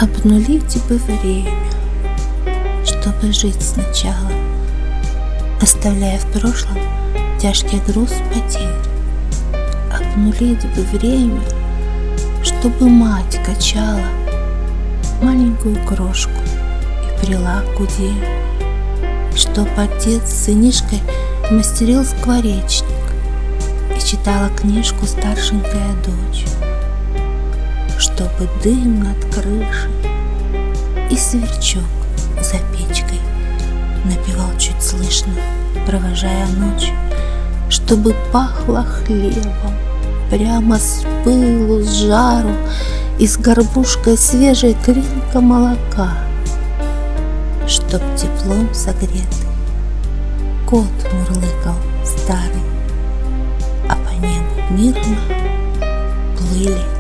Обнулить бы время, чтобы жить сначала, оставляя в прошлом тяжкий груз потерь. Обнулить бы время, чтобы мать качала маленькую крошку и прила к уде, чтоб отец с сынишкой мастерил скворечник и читала книжку старшенькая дочь, чтобы дым над крышей и сверчок за печкой напевал чуть слышно, провожая ночь, чтобы пахло хлебом прямо с пылу, с жару и с горбушкой свежей кринка молока, чтоб теплом согретый кот мурлыкал старый, а по небу мирно плыли